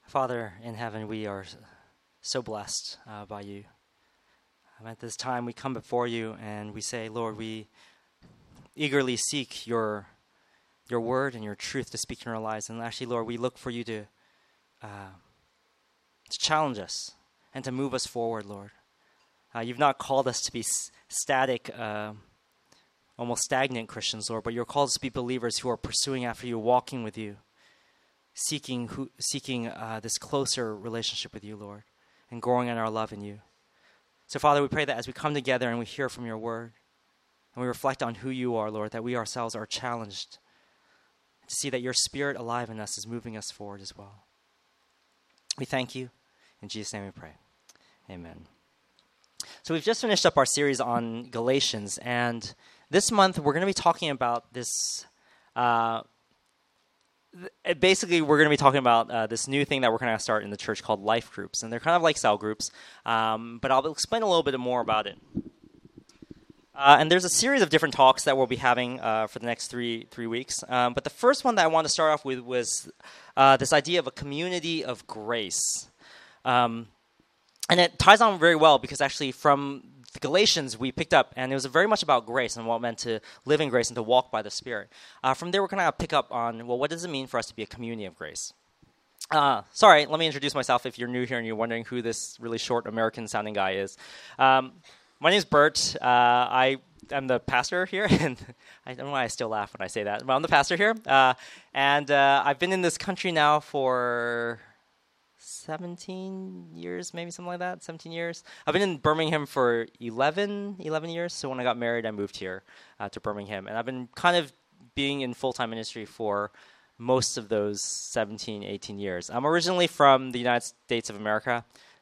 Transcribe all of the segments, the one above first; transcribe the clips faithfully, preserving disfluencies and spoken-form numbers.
Father in heaven, we are so blessed uh, by you. Um, at this time, we come before you and we say, Lord, we eagerly seek your your word and your truth to speak in our lives. And actually, Lord, we look for you to uh, to challenge us and to move us forward, Lord. Uh, you've not called us to be s- static, uh, almost stagnant Christians, Lord, but you're called us to be believers who are pursuing after you, walking with you, seeking who, seeking uh, this closer relationship with you, Lord, and growing in our love in you. So, Father, we pray that as we come together and we hear from your word, and we reflect on who you are, Lord, that we ourselves are challenged to see that your spirit alive in us is moving us forward as well. We thank you. In Jesus' name we pray. Amen. So we've just finished up our series on Galatians, and this month we're going to be talking about this uh, Basically, we're going to be talking about uh, this new thing that we're going to start in the church called life groups. And they're kind of like cell groups, um, but I'll explain a little bit more about it. Uh, and there's a series of different talks that we'll be having uh, for the next three three weeks. Um, but the first one that I want to start off with was uh, this idea of a community of grace. Um, and it ties on very well because actually from the Galatians we picked up, and it was very much about grace and what it meant to live in grace and to walk by the Spirit. Uh, from there, we're going to pick up on, well, what does it mean for us to be a community of grace? Uh, sorry, let me introduce myself if you're new here and you're wondering who this really short American-sounding guy is. Um, my name is Bert. Uh, I am the pastor here, and I don't know why I still laugh when I say that, but I'm the pastor here. Uh, and uh, I've been in this country now for seventeen years, maybe something like that, seventeen years. I've been in Birmingham for eleven, eleven years, so when I got married, I moved here uh, to Birmingham. And I've been kind of being in full-time ministry for most of those seventeen, eighteen years. I'm originally from the United States of America,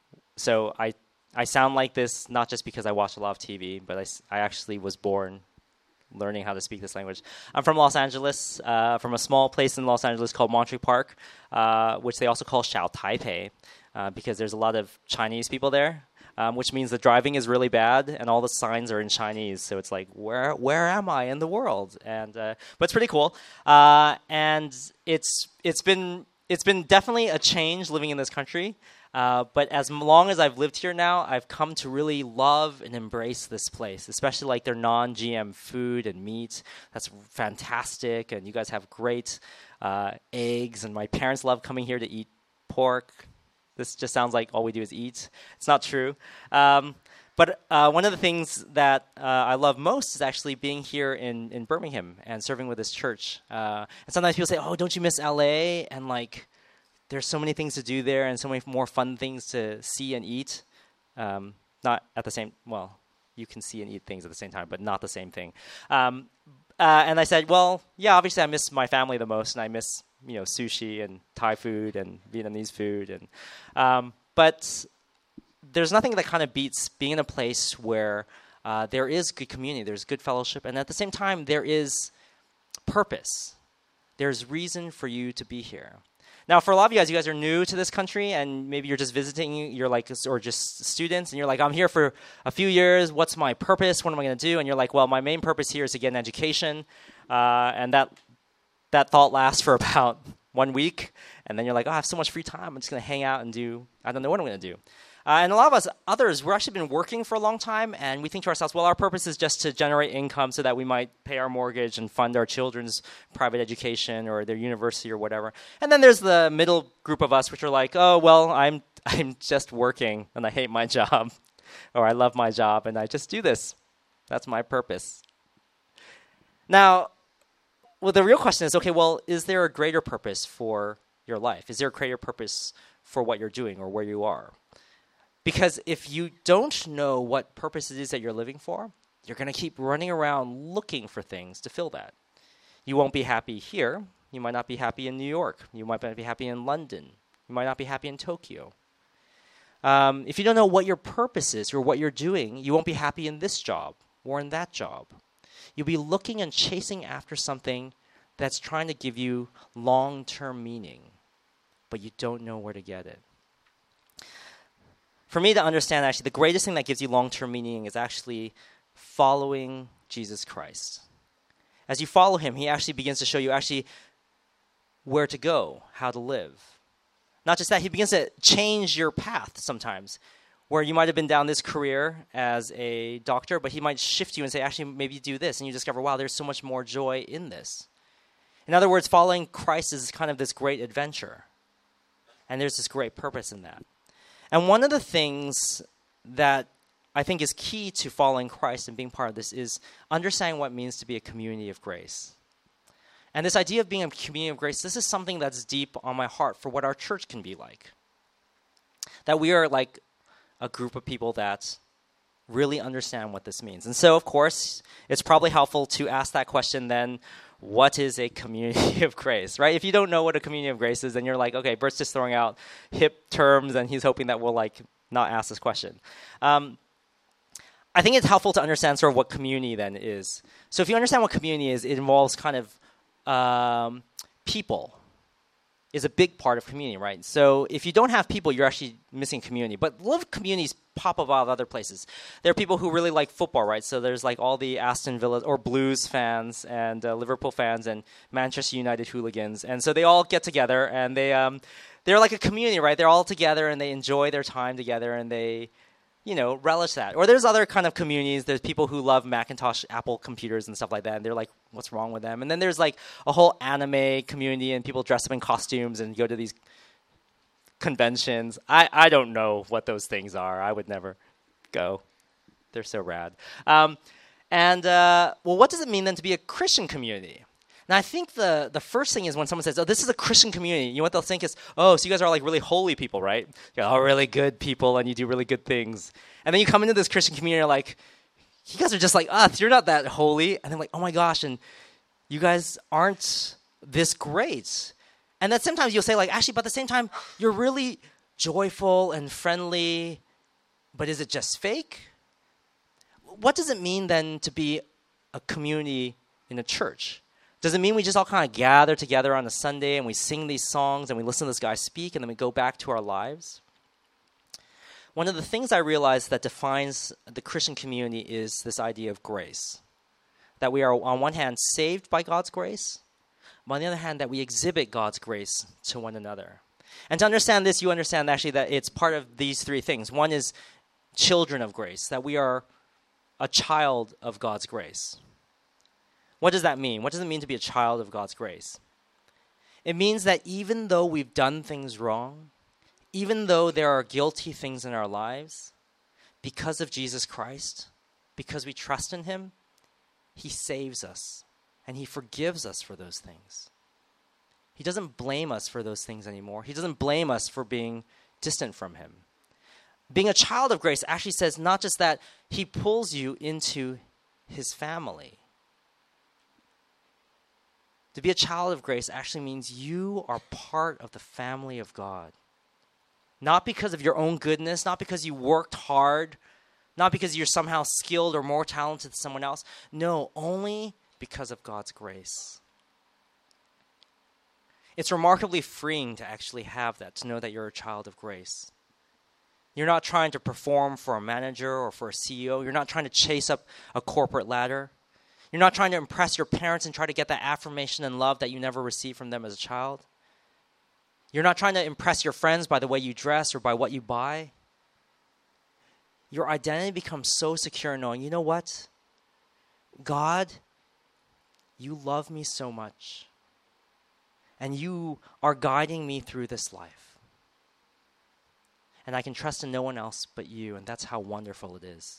so I, I sound like this not just because I watch a lot of T V, but I, I actually was born learning how to speak this language. I'm from Los Angeles, uh, from a small place in Los Angeles called Monterey Park, uh, which they also call Xiao Taipei, uh, because there's a lot of Chinese people there, um, which means the driving is really bad, and all the signs are in Chinese. So it's like, where where am I in the world? And uh, but it's pretty cool, uh, and it's it's been it's been definitely a change living in this country. Uh, but as long as I've lived here now, I've come to really love and embrace this place, especially like their non-G M food and meat. That's fantastic, and you guys have great uh, eggs, and my parents love coming here to eat pork. This just sounds like all we do is eat. It's not true. Um, but uh, one of the things that uh, I love most is actually being here in, in Birmingham and serving with this church. Uh, and sometimes people say, oh, don't you miss L A? And like, there's so many things to do there and so many more fun things to see and eat. Um, not at the same, well, you can see and eat things at the same time, but not the same thing. Um, uh, and I said, well, yeah, obviously I miss my family the most, and I miss, you know, sushi and Thai food and Vietnamese food. And um, but there's nothing that kind of beats being in a place where uh, there is good community, there's good fellowship, and at the same time there is purpose. There's reason for you to be here. Now, for a lot of you guys, you guys are new to this country, and maybe you're just visiting, you're like, or just students, and you're like, I'm here for a few years. What's my purpose? What am I going to do? And you're like, well, my main purpose here is to get an education, uh, and that that thought lasts for about one week, and then you're like, oh, I have so much free time. I'm just going to hang out and do, I don't know what I'm going to do. Uh, and a lot of us others, we've actually been working for a long time, and we think to ourselves, well, our purpose is just to generate income so that we might pay our mortgage and fund our children's private education or their university or whatever. And then there's the middle group of us, which are like, oh, well, I'm I'm just working, and I hate my job, or I love my job, and I just do this. That's my purpose. Now, well, the real question is, okay, well, is there a greater purpose for your life? Is there a greater purpose for what you're doing or where you are? Because if you don't know what purpose it is that you're living for, you're going to keep running around looking for things to fill that. You won't be happy here. You might not be happy in New York. You might not be happy in London. You might not be happy in Tokyo. Um, if you don't know what your purpose is or what you're doing, you won't be happy in this job or in that job. You'll be looking and chasing after something that's trying to give you long-term meaning, but you don't know where to get it. For me to understand, actually, the greatest thing that gives you long-term meaning is actually following Jesus Christ. As you follow him, he actually begins to show you actually where to go, how to live. Not just that, he begins to change your path sometimes, where you might have been down this career as a doctor, but he might shift you and say, actually, maybe you do this, and you discover, wow, there's so much more joy in this. In other words, following Christ is kind of this great adventure, and there's this great purpose in that. And one of the things that I think is key to following Christ and being part of this is understanding what it means to be a community of grace. And this idea of being a community of grace, this is something that's deep on my heart for what our church can be like. That we are like a group of people that really understand what this means. And so, of course, it's probably helpful to ask that question then, what is a community of grace, right? If you don't know what a community of grace is, then you're like, okay, Bert's just throwing out hip terms, and he's hoping that we'll like not ask this question. Um, I think it's helpful to understand sort of what community then is. So if you understand what community is, it involves kind of um, people is a big part of community, right? So if you don't have people, you're actually missing community. But a lot of communities pop up out of other places. There are people who really like football, right? So there's like all the Aston Villa or Blues fans and uh, Liverpool fans and Manchester United hooligans. And so they all get together and they, um, they're like a community, right? They're all together and they enjoy their time together and they, you know, relish that. Or there's other kind of communities. There's people who love Macintosh, Apple computers and stuff like that. And they're like, what's wrong with them? And then there's like a whole anime community and people dress up in costumes and go to these conventions. I, I don't know what those things are. I would never go. They're so rad. Um, and, uh, well, what does it mean then to be a Christian community? Now, I think the, the first thing is when someone says, oh, this is a Christian community, you know what they'll think is, oh, so you guys are like really holy people, right? You're all really good people and you do really good things. And then you come into this Christian community and you're like, you guys are just like us. You're not that holy. And they're like, oh my gosh, and you guys aren't this great. And then sometimes you'll say like, actually, but at the same time, you're really joyful and friendly, but is it just fake? What does it mean then to be a community in a church? Does it mean we just all kind of gather together on a Sunday and we sing these songs and we listen to this guy speak and then we go back to our lives? One of the things I realized that defines the Christian community is this idea of grace. That we are, on one hand, saved by God's grace, but on the other hand, that we exhibit God's grace to one another. And to understand this, you understand actually that it's part of these three things. One is children of grace, that we are a child of God's grace. What does that mean? What does it mean to be a child of God's grace? It means that even though we've done things wrong, even though there are guilty things in our lives, because of Jesus Christ, because we trust in him, he saves us and he forgives us for those things. He doesn't blame us for those things anymore. He doesn't blame us for being distant from him. Being a child of grace actually says not just that he pulls you into his family. To be a child of grace actually means you are part of the family of God. Not because of your own goodness, not because you worked hard, not because you're somehow skilled or more talented than someone else. No, only because of God's grace. It's remarkably freeing to actually have that, to know that you're a child of grace. You're not trying to perform for a manager or for a C E O. You're not trying to chase up a corporate ladder. You're not trying to impress your parents and try to get that affirmation and love that you never received from them as a child. You're not trying to impress your friends by the way you dress or by what you buy. Your identity becomes so secure knowing, you know what? God, you love me so much. And you are guiding me through this life. And I can trust in no one else but you, and that's how wonderful it is.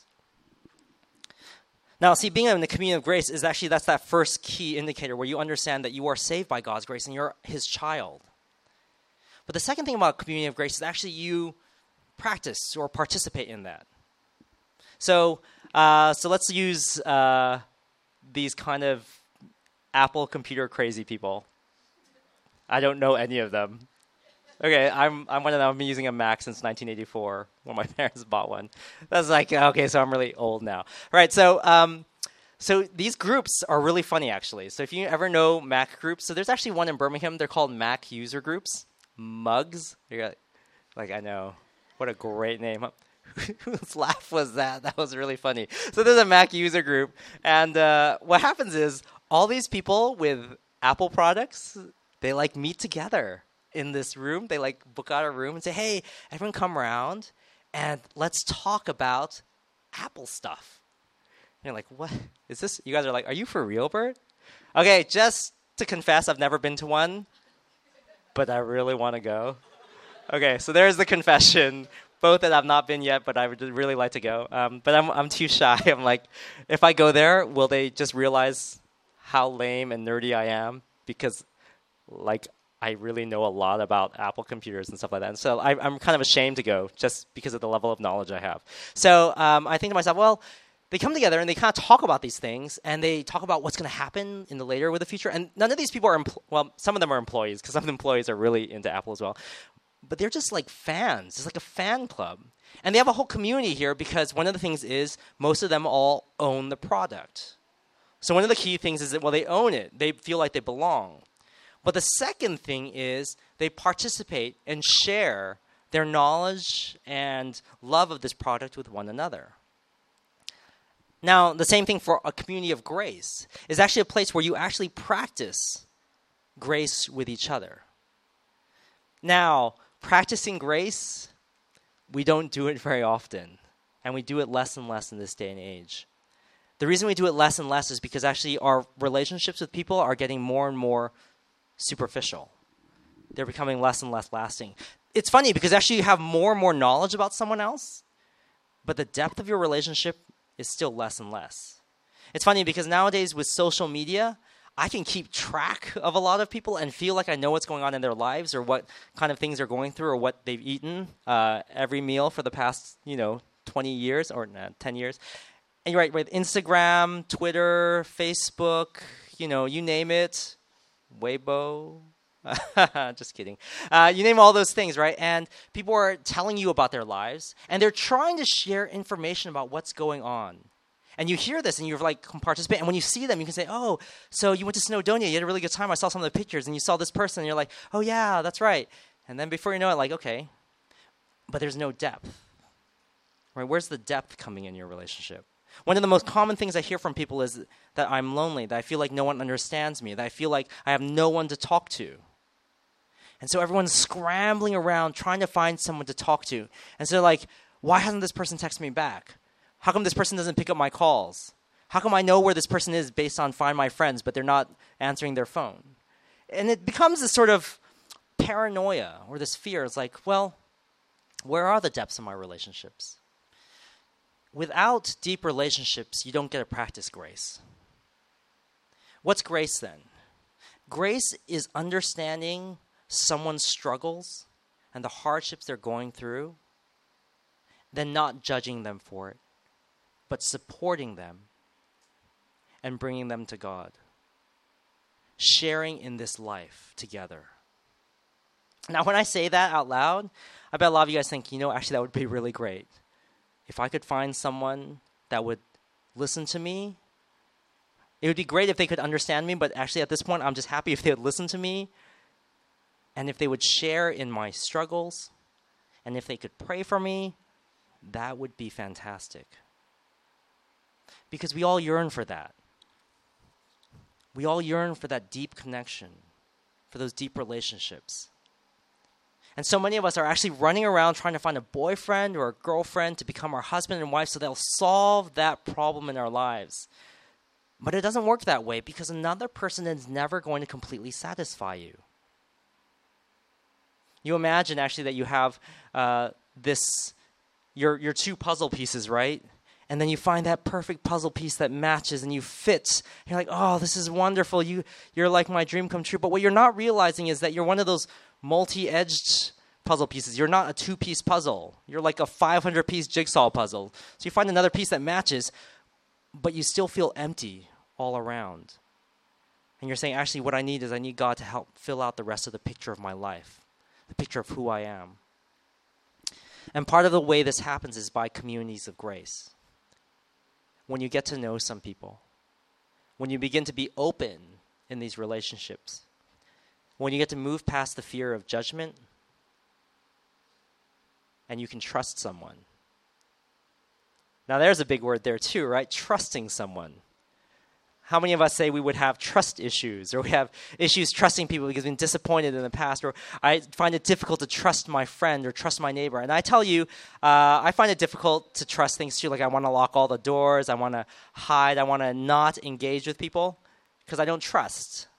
Now, see, being in the community of grace is actually, that's that first key indicator where you understand that you are saved by God's grace and you're his child. But the second thing about community of grace is actually you practice or participate in that. So, uh, so let's use uh, these kind of Apple computer crazy people. I don't know any of them. Okay, I'm I'm one of them. I've been using a Mac since nineteen eighty-four when my parents bought one. That's like, okay, so I'm really old now. All right, so um, so these groups are really funny, actually. So if you ever know Mac groups, so there's actually one in Birmingham. They're called Mac user groups, mugs. You're like, like, I know. What a great name. Whose laugh was that? That was really funny. So there's a Mac user group, and uh, what happens is all these people with Apple products, they like meet together in this room. They like book out a room and say, hey, everyone come around and let's talk about Apple stuff. And you're like, what is this? You guys are like, are you for real, Bert? Okay, just to confess, I've never been to one, but I really want to go. Okay, so there's the confession. Both that I've not been yet, but I would really like to go. Um, but I'm I'm too shy. I'm like, if I go there, will they just realize how lame and nerdy I am? Because, like, I really know a lot about Apple computers and stuff like that. And so I, I'm kind of ashamed to go just because of the level of knowledge I have. So um, I think to myself, well, they come together and they kind of talk about these things, and they talk about what's going to happen in the later with the future. And none of these people are, empl- well, some of them are employees, because some of the employees are really into Apple as well. But they're just like fans. It's like a fan club. And they have a whole community here because one of the things is most of them all own the product. So one of the key things is that, well, they own it. They feel like they belong. But the second thing is they participate and share their knowledge and love of this product with one another. Now, the same thing for a community of grace is actually a place where you actually practice grace with each other. Now, practicing grace, we don't do it very often, and we do it less and less in this day and age. The reason we do it less and less is because actually our relationships with people are getting more and more superficial. They're becoming less and less lasting. It's funny because actually you have more and more knowledge about someone else, but the depth of your relationship is still less and less. It's funny because nowadays with social media, I can keep track of a lot of people and feel like I know what's going on in their lives or what kind of things they're going through or what they've eaten uh, every meal for the past, you know, twenty years or nah, ten years. And you're right, with Instagram, Twitter, Facebook, you know, you name it, Weibo. Just kidding. Uh, you name all those things, right? And people are telling you about their lives, and they're trying to share information about what's going on. And you hear this, and you're like, participate. And when you see them, you can say, oh, so you went to Snowdonia. You had a really good time. I saw some of the pictures, and you saw this person, and you're like, oh, yeah, that's right. And then before you know it, like, okay. But there's no depth. Right? Where's the depth coming in your relationship? One of the most common things I hear from people is that I'm lonely, that I feel like no one understands me, that I feel like I have no one to talk to. And so everyone's scrambling around trying to find someone to talk to. And so they're like, why hasn't this person texted me back? How come this person doesn't pick up my calls? How come I know where this person is based on Find My Friends, but they're not answering their phone? And it becomes this sort of paranoia or this fear. It's like, well, where are the depths of my relationships? Without deep relationships, you don't get to practice grace. What's grace then? Grace is understanding someone's struggles and the hardships they're going through, then not judging them for it, but supporting them and bringing them to God. Sharing in this life together. Now, when I say that out loud, I bet a lot of you guys think, you know, actually that would be really great. If I could find someone that would listen to me, it would be great if they could understand me, but actually at this point, I'm just happy if they would listen to me and if they would share in my struggles and if they could pray for me, that would be fantastic. Because we all yearn for that. We all yearn for that deep connection, for those deep relationships. And so many of us are actually running around trying to find a boyfriend or a girlfriend to become our husband and wife so they'll solve that problem in our lives. But it doesn't work that way because another person is never going to completely satisfy you. You imagine actually that you have uh, this, your your two puzzle pieces, right? And then you find that perfect puzzle piece that matches and you fit. You're like, oh, this is wonderful. You, you're like my dream come true. But what you're not realizing is that you're one of those multi-edged puzzle pieces. You're not a two-piece puzzle. You're like a five hundred piece jigsaw puzzle. So you find another piece that matches, but you still feel empty all around. And you're saying, actually, what I need is I need God to help fill out the rest of the picture of my life, the picture of who I am. And part of the way this happens is by communities of grace. When you get to know some people, when you begin to be open in these relationships, when you get to move past the fear of judgment, and you can trust someone. Now there's a big word there too, right? Trusting someone. How many of us say we would have trust issues, or we have issues trusting people because we've been disappointed in the past, or I find it difficult to trust my friend or trust my neighbor? And I tell you, uh, I find it difficult to trust things too. Like I want to lock all the doors, I want to hide, I want to not engage with people because I don't trust.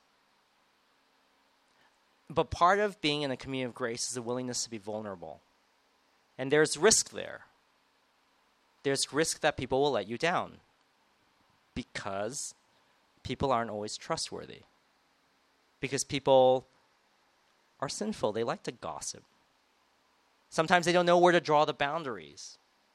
But part of being in a community of grace is a willingness to be vulnerable. And there's risk there. There's risk that people will let you down because people aren't always trustworthy. Because people are sinful. They like to gossip. Sometimes they don't know where to draw the boundaries.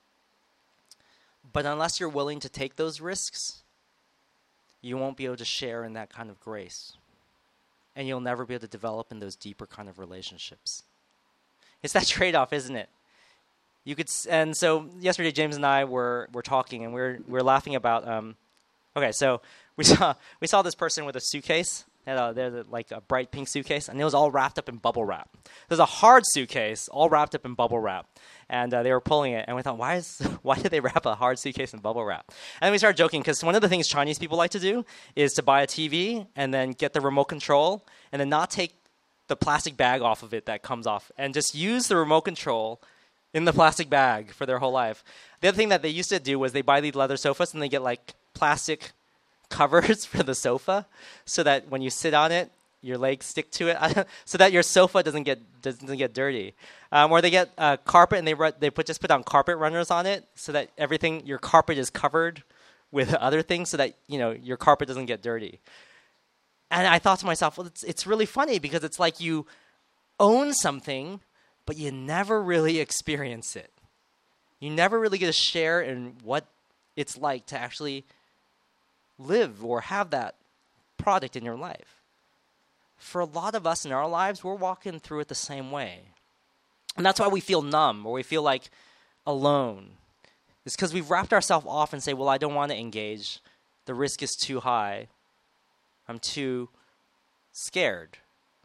But unless you're willing to take those risks, you won't be able to share in that kind of grace. And you'll never be able to develop in those deeper kind of relationships. It's that trade-off, isn't it? You could, and so yesterday James and I were were talking, and we we're we we're laughing about. Um, okay, so we saw we saw this person with a suitcase. Had a, they're like a bright pink suitcase, and it was all wrapped up in bubble wrap. There's a hard suitcase, all wrapped up in bubble wrap, and uh, they were pulling it. And we thought, why is why did they wrap a hard suitcase in bubble wrap? And then we started joking because one of the things Chinese people like to do is to buy a T V and then get the remote control, and then not take the plastic bag off of it that comes off, and just use the remote control in the plastic bag for their whole life. The other thing that they used to do was they buy these leather sofas and they get like plastic covers for the sofa so that when you sit on it, your legs stick to it, so that your sofa doesn't get doesn't get dirty. Um, or they get uh, carpet and they ru- they put just put down carpet runners on it so that everything, your carpet is covered with other things so that, you know, your carpet doesn't get dirty. And I thought to myself, well, it's it's really funny because it's like you own something, but you never really experience it. You never really get to share in what it's like to actually live or have that product in your life. For a lot of us in our lives, we're walking through it the same way. And that's why we feel numb or we feel like alone. It's because we've wrapped ourselves off and say, well, I don't want to engage. The risk is too high. I'm too scared.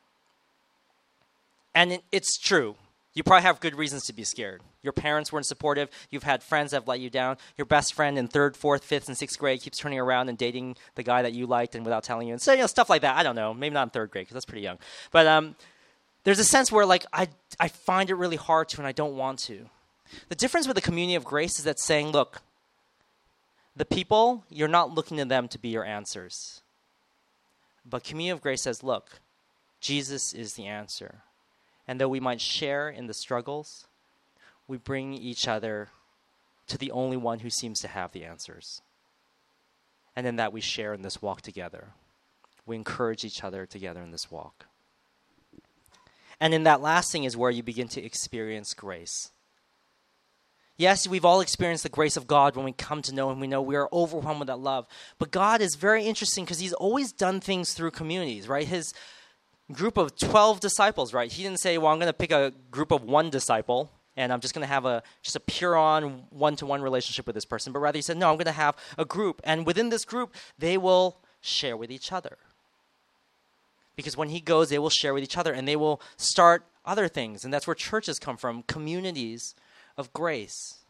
And it, it's true. You probably have good reasons to be scared. Your parents weren't supportive. You've had friends that have let you down. Your best friend in third, fourth, fifth, and sixth grade keeps turning around and dating the guy that you liked and without telling you. And so, you know, stuff like that. I don't know. Maybe not in third grade because that's pretty young. But um, there's a sense where, like, I, I find it really hard to and I don't want to. The difference with the community of grace is that saying, look, the people, you're not looking to them to be your answers. But community of grace says, look, Jesus is the answer. And though we might share in the struggles, we bring each other to the only one who seems to have the answers. And in that we share in this walk together. We encourage each other together in this walk. And in that last thing is where you begin to experience grace. Yes, we've all experienced the grace of God when we come to know Him. We know we are overwhelmed with that love. But God is very interesting because He's always done things through communities, right? His group of twelve disciples, right? He didn't say, well, I'm going to pick a group of one disciple and I'm just going to have a just a pure-on one-to-one relationship with this person. But rather he said, no, I'm going to have a group. And within this group, they will share with each other. Because when he goes, they will share with each other and they will start other things. And that's where churches come from, communities of grace.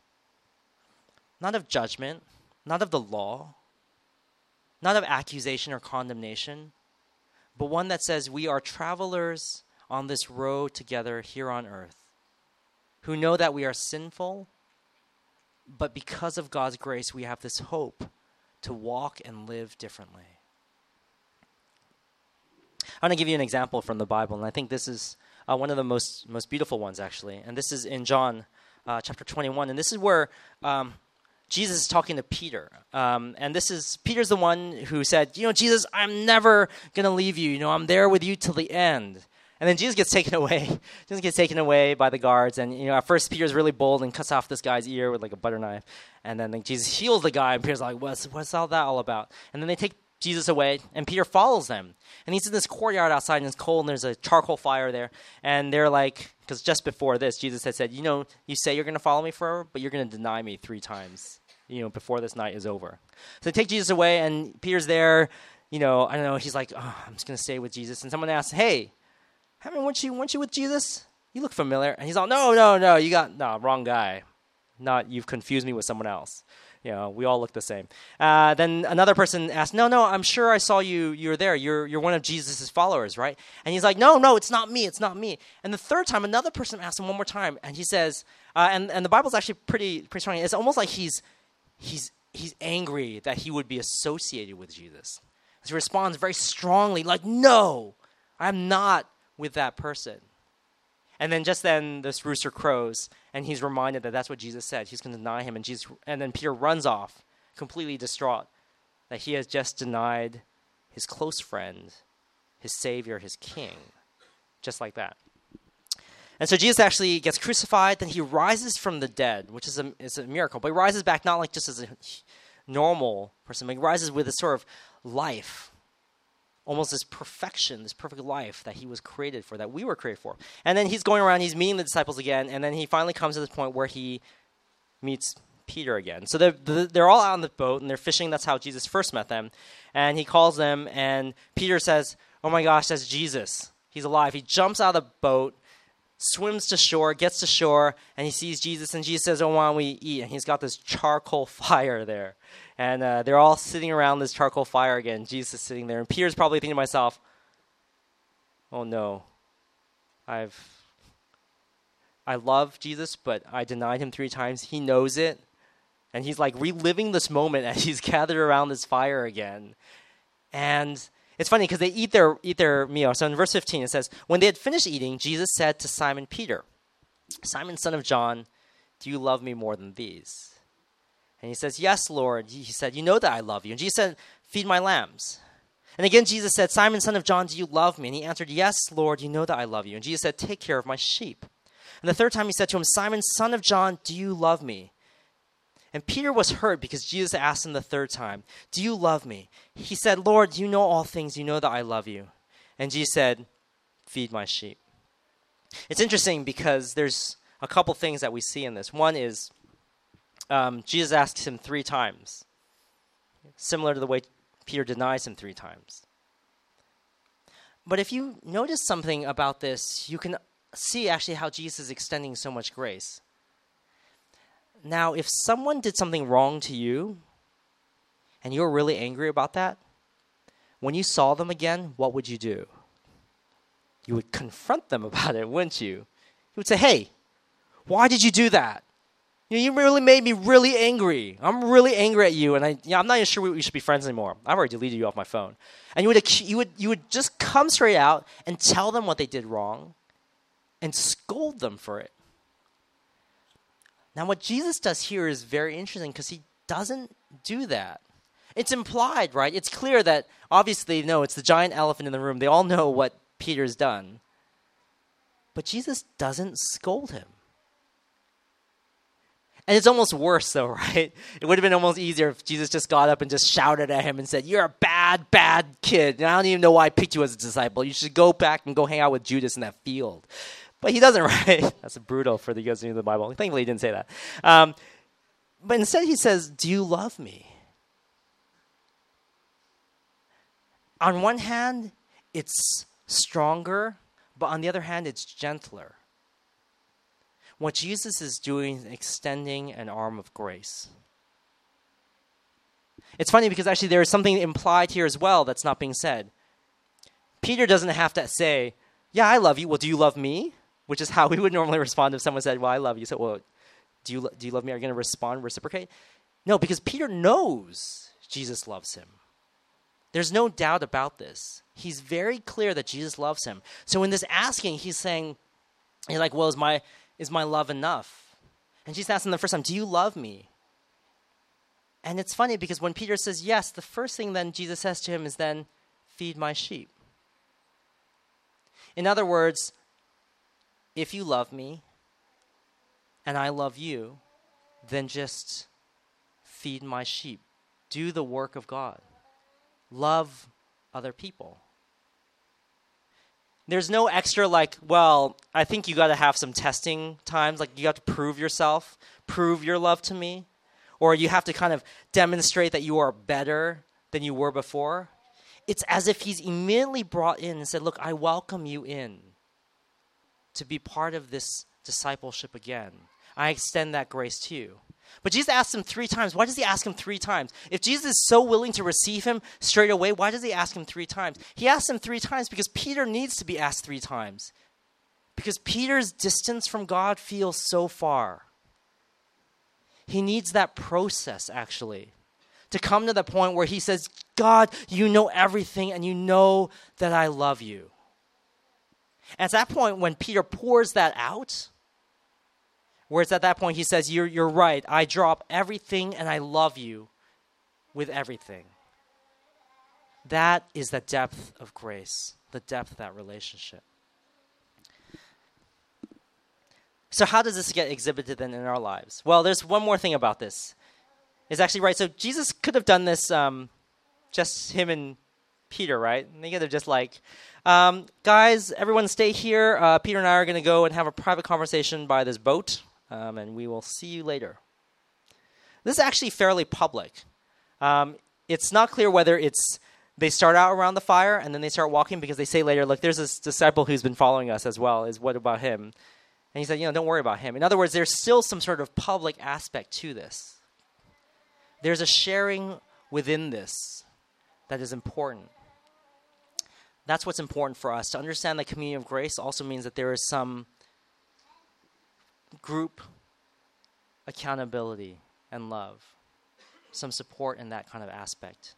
Not of judgment, not of the law, not of accusation or condemnation, but one that says we are travelers on this road together here on earth, who know that we are sinful, but because of God's grace, we have this hope to walk and live differently. I'm going to give you an example from the Bible, and I think this is uh, one of the most, most beautiful ones, actually. And this is in John uh, chapter twenty-one, and this is where Um, Jesus is talking to Peter, um, and this is, Peter's the one who said, you know, Jesus, I'm never going to leave you. You know, I'm there with you till the end. And then Jesus gets taken away. Jesus gets taken away by the guards, and, you know, at first Peter's really bold and cuts off this guy's ear with like a butter knife. And then like, Jesus heals the guy, and Peter's like, what's, what's all that all about? And then they take Jesus away, and Peter follows them. And he's in this courtyard outside, and it's cold, and there's a charcoal fire there. And they're like, because just before this, Jesus had said, you know, you say you're going to follow me forever, but you're going to deny me three times, you know, before this night is over. So they take Jesus away, and Peter's there, you know, I don't know, he's like, oh, I'm just going to stay with Jesus. And someone asks, hey, haven't, weren't you, weren't you with Jesus? You look familiar. And he's all, no, no, no, you got, no, wrong guy. Not, you've confused me with someone else. You know, we all look the same. Uh, then another person asked, no, no, I'm sure I saw you. You're there. You're you're one of Jesus' followers, right? And he's like, no, no, it's not me. It's not me. And the third time, another person asked him one more time, and he says, uh, and and the Bible's actually pretty pretty strong. It's almost like he's he's he's angry that he would be associated with Jesus. He responds very strongly, like, no, I'm not with that person. And then just then this rooster crows, and he's reminded that that's what Jesus said. He's going to deny him, and Jesus, and then Peter runs off, completely distraught, that he has just denied his close friend, his Savior, his King, just like that. And so Jesus actually gets crucified, then he rises from the dead, which is a, is a miracle. But he rises back not like just as a normal person, but he rises with a sort of life, almost this perfection, this perfect life that he was created for, that we were created for. And then he's going around, he's meeting the disciples again, and then he finally comes to this point where he meets Peter again. So they're, they're all out on the boat, and they're fishing. That's how Jesus first met them. And he calls them, and Peter says, oh my gosh, that's Jesus. He's alive. He jumps out of the boat, swims to shore, gets to shore, and he sees Jesus, and Jesus says, oh, why don't we eat? And he's got this charcoal fire there. And uh, they're all sitting around this charcoal fire again. Jesus is sitting there. And Peter's probably thinking to himself, oh no, I've, I love Jesus, but I denied him three times. He knows it. And he's like reliving this moment as he's gathered around this fire again. And it's funny because they eat their, eat their meal. So in verse fifteen, it says, when they had finished eating, Jesus said to Simon Peter, Simon, son of John, do you love me more than these? And he says, yes, Lord. He said, you know that I love you. And Jesus said, feed my lambs. And again, Jesus said, Simon, son of John, do you love me? And he answered, yes, Lord, you know that I love you. And Jesus said, take care of my sheep. And the third time he said to him, Simon, son of John, do you love me? And Peter was hurt because Jesus asked him the third time, do you love me? He said, Lord, you know all things. You know that I love you. And Jesus said, feed my sheep. It's interesting because there's a couple things that we see in this. One is, Um, Jesus asks him three times, similar to the way Peter denies him three times. But if you notice something about this, you can see actually how Jesus is extending so much grace. Now, if someone did something wrong to you, and you were really angry about that, when you saw them again, what would you do? You would confront them about it, wouldn't you? You would say, hey, why did you do that? You know, you really made me really angry. I'm really angry at you, and I, you know, I'm not even sure we, we should be friends anymore. I've already deleted you off my phone. And you would, you would, you would just come straight out and tell them what they did wrong, and scold them for it. Now, what Jesus does here is very interesting because he doesn't do that. It's implied, right? It's clear that obviously, no, it's the giant elephant in the room. They all know what Peter's done, but Jesus doesn't scold him. And it's almost worse though, right? It would have been almost easier if Jesus just got up and just shouted at him and said, you're a bad, bad kid. And I don't even know why I picked you as a disciple. You should go back and go hang out with Judas in that field. But he doesn't, right? That's brutal for the guys who know the Bible. Thankfully, he didn't say that. Um, but instead he says, do you love me? On one hand, it's stronger, but on the other hand, it's gentler. What Jesus is doing is extending an arm of grace. It's funny because actually there is something implied here as well that's not being said. Peter doesn't have to say, yeah, I love you. Well, do you love me? Which is how we would normally respond if someone said, well, I love you. So, well, do you, do you love me? Are you going to respond, reciprocate? No, because Peter knows Jesus loves him. There's no doubt about this. He's very clear that Jesus loves him. So in this asking, he's saying, he's like, well, is my... Is my love enough? And Jesus asked him the first time, do you love me? And it's funny because when Peter says yes, the first thing then Jesus says to him is then, feed my sheep. In other words, if you love me and I love you, then just feed my sheep. Do the work of God. Love other people. There's no extra like, well, I think you got to have some testing times. Like you have to prove yourself, prove your love to me. Or you have to kind of demonstrate that you are better than you were before. It's as if he's immediately brought in and said, look, I welcome you in to be part of this discipleship again. I extend that grace to you. But Jesus asked him three times. Why does he ask him three times? If Jesus is so willing to receive him straight away, why does he ask him three times? He asked him three times because Peter needs to be asked three times. Because Peter's distance from God feels so far. He needs that process, actually, to come to the point where he says, God, you know everything, and you know that I love you. And it's that point when Peter pours that out, where it's at that point he says, you're, you're right, I drop everything and I love you with everything. That is the depth of grace, the depth of that relationship. So how does this get exhibited then in our lives? Well, there's one more thing about this. It's actually right. So Jesus could have done this, um, just him and Peter, right? And they could have just like, um, guys, everyone stay here. Uh, Peter and I are going to go and have a private conversation by this boat, um, and we will see you later. This is actually fairly public. Um, it's not clear whether it's they start out around the fire and then they start walking because they say later, look, there's this disciple who's been following us as well. Is what about him? And he said, you know, don't worry about him. In other words, there's still some sort of public aspect to this. There's a sharing within this that is important. That's what's important for us. To understand the community of grace also means that there is some group accountability and love, some support in that kind of aspect.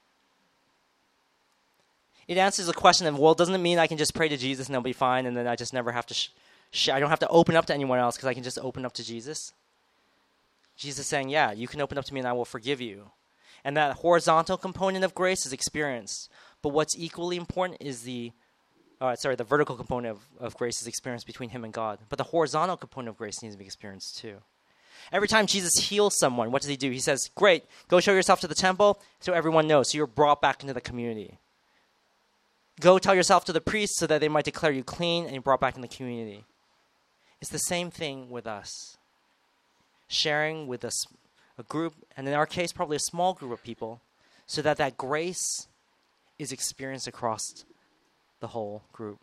It answers the question of, well, doesn't it mean I can just pray to Jesus and it'll be fine, and then I just never have to, sh- sh- I don't have to open up to anyone else because I can just open up to Jesus? Jesus is saying, yeah, you can open up to me and I will forgive you. And that horizontal component of grace is experienced. But what's equally important is the, uh, sorry, the vertical component of, of grace is experienced between him and God. But the horizontal component of grace needs to be experienced too. Every time Jesus heals someone, what does he do? He says, great, go show yourself to the temple so everyone knows, so you're brought back into the community. Go tell yourself to the priest so that they might declare you clean and you're brought back in the community. It's the same thing with us. Sharing with a, a group, and in our case, probably a small group of people, so that that grace is experienced across the whole group.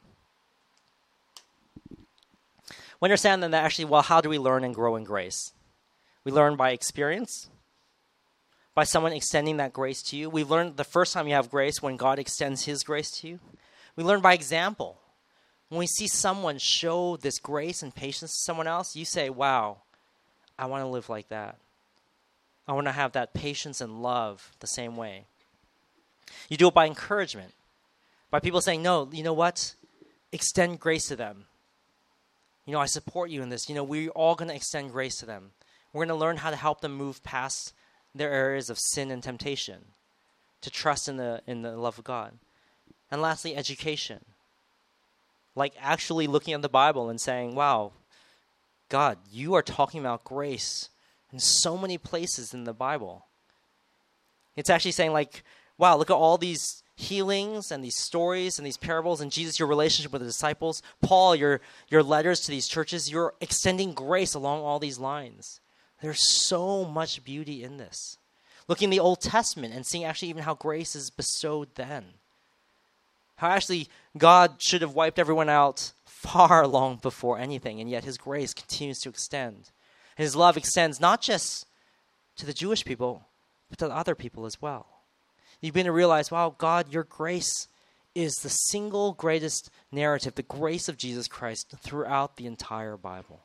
We understand then that actually, well, how do we learn and grow in grace? We learn by experience, by someone extending that grace to you. We learn the first time you have grace when God extends his grace to you. We learn by example. When we see someone show this grace and patience to someone else, you say, wow, I want to live like that. I want to have that patience and love the same way. You do it by encouragement, by people saying, no, you know what? Extend grace to them. You know, I support you in this. You know, we're all going to extend grace to them. We're going to learn how to help them move past their areas of sin and temptation, to trust in the in the love of God. And lastly, education. Like actually looking at the Bible and saying, wow, God, you are talking about grace in so many places in the Bible. It's actually saying like, wow, look at all these healings and these stories and these parables, and Jesus, your relationship with the disciples. Paul, your, your letters to these churches, you're extending grace along all these lines. There's so much beauty in this. Looking in the Old Testament and seeing actually even how grace is bestowed then. How actually God should have wiped everyone out far long before anything, and yet his grace continues to extend. His love extends not just to the Jewish people, but to other people as well. You begin to realize, wow, God, your grace is the single greatest narrative, the grace of Jesus Christ throughout the entire Bible.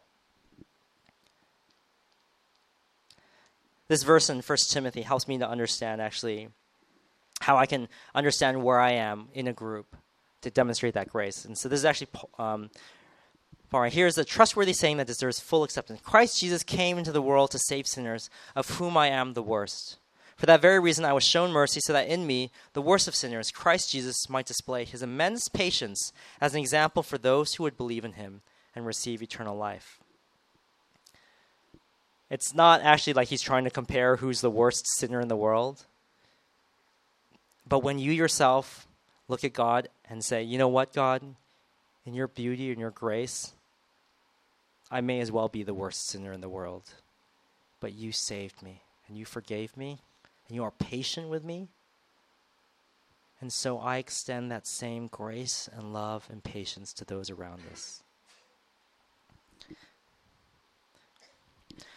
This verse in First Timothy helps me to understand actually how I can understand where I am in a group to demonstrate that grace. And so this is actually, um, all right, here's a trustworthy saying that deserves full acceptance. Christ Jesus came into the world to save sinners, of whom I am the worst. For that very reason I was shown mercy, so that in me, the worst of sinners, Christ Jesus might display his immense patience as an example for those who would believe in him and receive eternal life. It's not actually like he's trying to compare who's the worst sinner in the world. But when you yourself look at God and say, you know what, God, in your beauty and your grace, I may as well be the worst sinner in the world. But you saved me, and you forgave me, and you are patient with me. And so I extend that same grace and love and patience to those around us.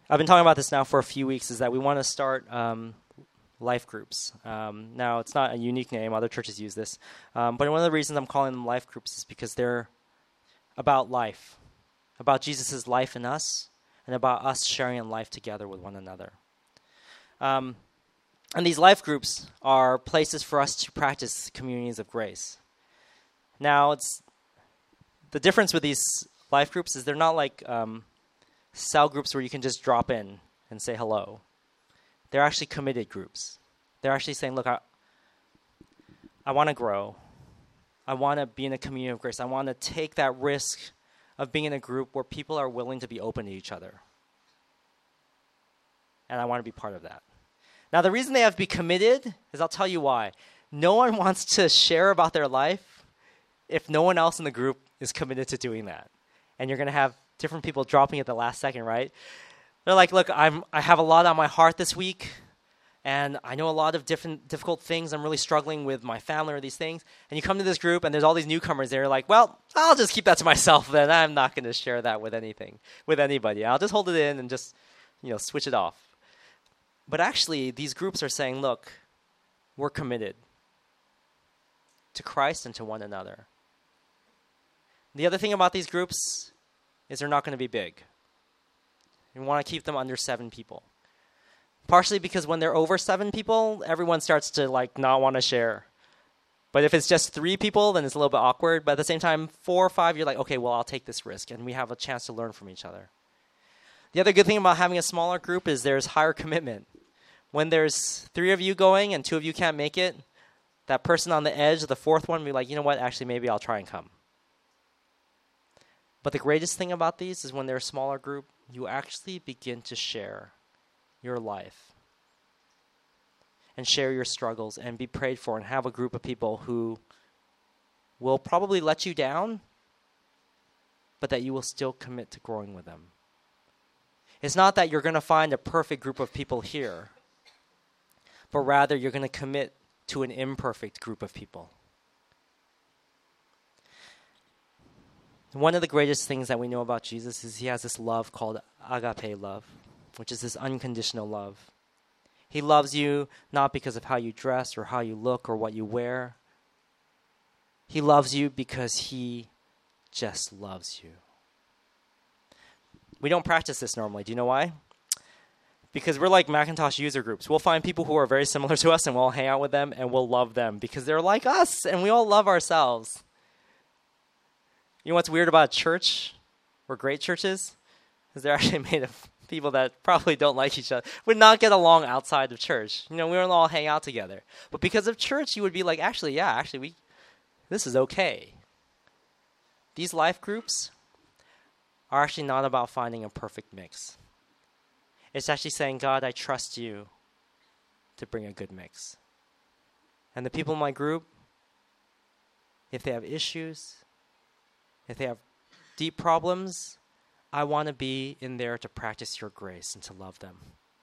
I've been talking about this now for a few weeks, is that we want to start um, life groups. Um, now, it's not a unique name. Other churches use this. Um, but one of the reasons I'm calling them life groups is because they're about life, about Jesus' life in us, and about us sharing in life together with one another. Um, and these life groups are places for us to practice communities of grace. Now, it's the difference with these life groups is they're not like um, cell groups where you can just drop in and say hello. They're actually committed groups. They're actually saying, look, I, I want to grow. I want to be in a community of grace. I want to take that risk of being in a group where people are willing to be open to each other. And I want to be part of that. Now, the reason they have to be committed is I'll tell you why. No one wants to share about their life if no one else in the group is committed to doing that. And you're going to have different people dropping at the last second, right? They're like, look, I'm, I have a lot on my heart this week. And I know a lot of different difficult things. I'm really struggling with my family or these things. And you come to this group, and there's all these newcomers there. Like, well, I'll just keep that to myself then. I'm not going to share that with anything, with anybody. I'll just hold it in and just, you know, switch it off. But actually, these groups are saying, look, we're committed to Christ and to one another. The other thing about these groups is they're not going to be big. We want to keep them under seven people. Partially because when they're over seven people, everyone starts to like not want to share. But if it's just three people, then it's a little bit awkward. But at the same time, four or five, you're like, okay, well, I'll take this risk. And we have a chance to learn from each other. The other good thing about having a smaller group is there's higher commitment. When there's three of you going and two of you can't make it, that person on the edge, the fourth one, will be like, you know what, actually, maybe I'll try and come. But the greatest thing about these is when they're a smaller group, you actually begin to share your life and share your struggles and be prayed for and have a group of people who will probably let you down, but that you will still commit to growing with them. It's not that you're going to find a perfect group of people here, but rather you're going to commit to an imperfect group of people. One of the greatest things that we know about Jesus is he has this love called agape love, which is this unconditional love. He loves you not because of how you dress or how you look or what you wear. He loves you because he just loves you. We don't practice this normally. Do you know why? Because we're like Macintosh user groups. We'll find people who are very similar to us and we'll hang out with them and we'll love them because they're like us and we all love ourselves. You know what's weird about church or great churches? Is they're actually made of people that probably don't like each other, would not get along outside of church. You know, we don't all hang out together. But because of church, you would be like, actually, yeah, actually, we, this is okay. These life groups are actually not about finding a perfect mix. It's actually saying, God, I trust you to bring a good mix. And the people in my group, if they have issues, if they have deep problems, I want to be in there to practice your grace and to love them.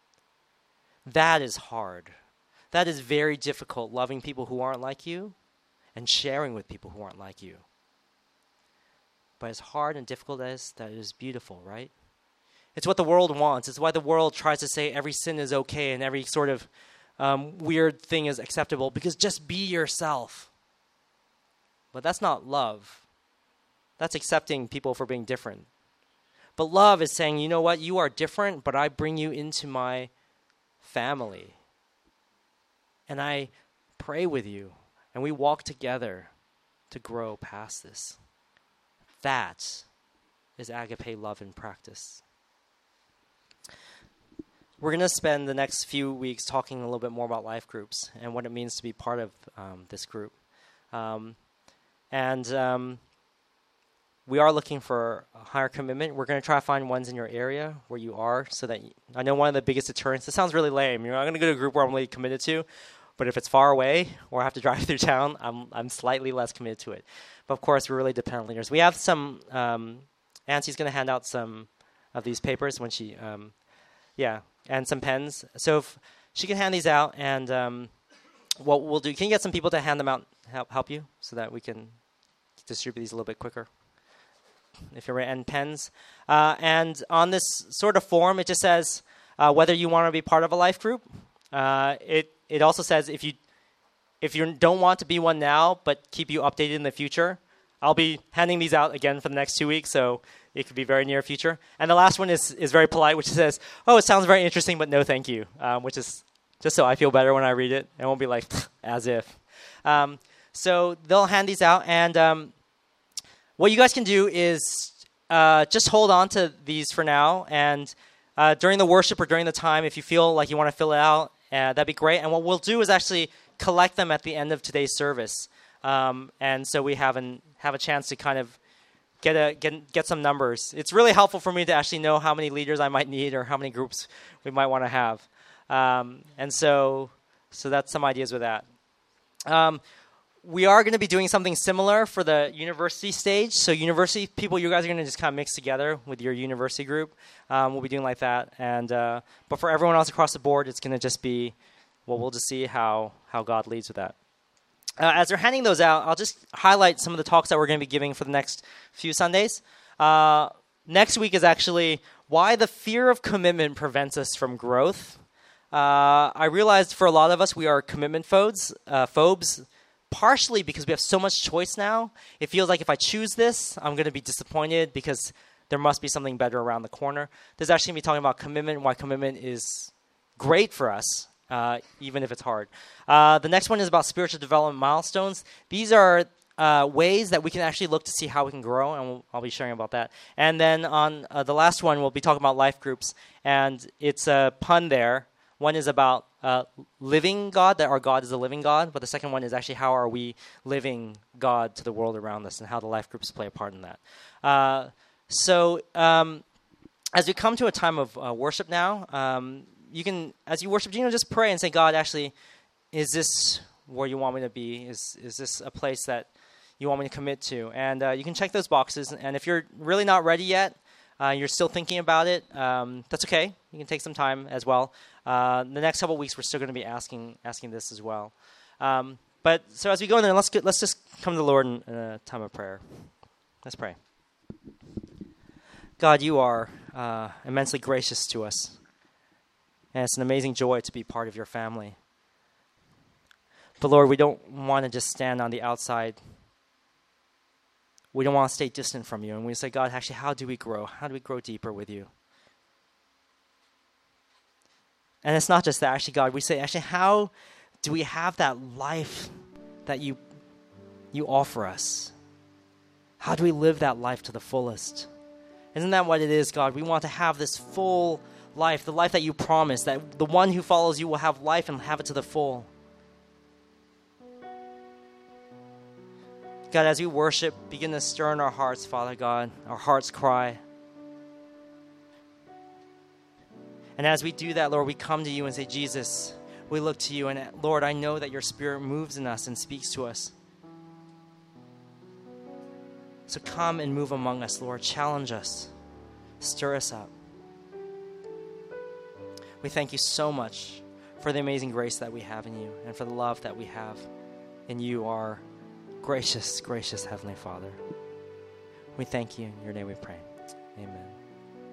That is hard. That is very difficult, loving people who aren't like you and sharing with people who aren't like you. But as hard and difficult as that, it is beautiful, right? It's what the world wants. It's why the world tries to say every sin is okay and every sort of um, weird thing is acceptable, because just be yourself. But that's not love. That's accepting people for being different. But love is saying, you know what, you are different, but I bring you into my family. And I pray with you, and we walk together to grow past this. That is agape love in practice. We're going to spend the next few weeks talking a little bit more about life groups and what it means to be part of um, this group. Um, and um, we are looking for a higher commitment. We're going to try to find ones in your area where you are, so that you, I know one of the biggest deterrents, it sounds really lame. You know, I'm going to go to a group where I'm really committed to, but if it's far away or I have to drive through town, I'm I'm slightly less committed to it. But of course, we're really dependent on leaders. We have some, um, Nancy's going to hand out some of these papers when she, um, yeah, and some pens. So if she can hand these out, and um, what we'll do, can you get some people to hand them out, help help you, so that we can distribute these a little bit quicker? if you're and pens. Uh, and on this sort of form, it just says uh, whether you want to be part of a life group. Uh, it it also says if you if you don't want to be one now, but keep you updated in the future. I'll be handing these out again for the next two weeks, so it could be very near future. And the last one is is very polite, which says, "Oh, it sounds very interesting, but no, thank you," um, which is just so I feel better when I read it. It won't be like as if. Um, so they'll hand these out, and um, what you guys can do is uh, just hold on to these for now. And uh, during the worship or during the time, if you feel like you want to fill it out, uh, that'd be great. And what we'll do is actually collect them at the end of today's service, um, and so we have an have a chance to kind of get a get get some numbers. It's really helpful for me to actually know how many leaders I might need or how many groups we might want to have. Um, and so, so that's some ideas with that. Um, we are going to be doing something similar for the university stage. So university people, you guys are going to just kind of mix together with your university group. Um, we'll be doing like that. And uh, but for everyone else across the board, it's going to just be, well, we'll just see how how God leads with that. Uh, as they're handing those out, I'll just highlight some of the talks that we're going to be giving for the next few Sundays. Uh, next week is actually why the fear of commitment prevents us from growth. Uh, I realized for a lot of us, we are commitment phobes, uh, phobes, partially because we have so much choice now. It feels like if I choose this, I'm going to be disappointed because there must be something better around the corner. There's actually going to be talking about commitment, why commitment is great for us. Uh, even if it's hard. Uh, the next one is about spiritual development milestones. These are uh, ways that we can actually look to see how we can grow, and we'll, I'll be sharing about that. And then on uh, the last one, we'll be talking about life groups, and it's a pun there. One is about uh, living God, that our God is a living God, but the second one is actually how are we living God to the world around us and how the life groups play a part in that. Uh, so um, as we come to a time of uh, worship now, um, you can, as you worship, you know, just pray and say, God, actually, is this where you want me to be? Is is this a place that you want me to commit to? And uh, you can check those boxes. And if you're really not ready yet, uh, you're still thinking about it, um, that's okay. You can take some time as well. Uh, the next couple of weeks, we're still going to be asking asking this as well. Um, but so as we go in there, let's get, let's just come to the Lord in a time of prayer. Let's pray. God, you are uh, immensely gracious to us. And it's an amazing joy to be part of your family. But Lord, we don't want to just stand on the outside. We don't want to stay distant from you. And we say, God, actually, how do we grow? How do we grow deeper with you? And it's not just that, actually, God. We say, actually, how do we have that life that you, you offer us? How do we live that life to the fullest? Isn't that what it is, God? We want to have this full life, the life that you promised, that the one who follows you will have life and have it to the full. God, as we worship, begin to stir in our hearts, Father God, our hearts cry. And as we do that, Lord, we come to you and say, Jesus, we look to you, and Lord, I know that your Spirit moves in us and speaks to us. So come and move among us, Lord. Challenge us. Stir us up. We thank you so much for the amazing grace that we have in you and for the love that we have in you, our gracious, gracious Heavenly Father. We thank you. In your name we pray. Amen.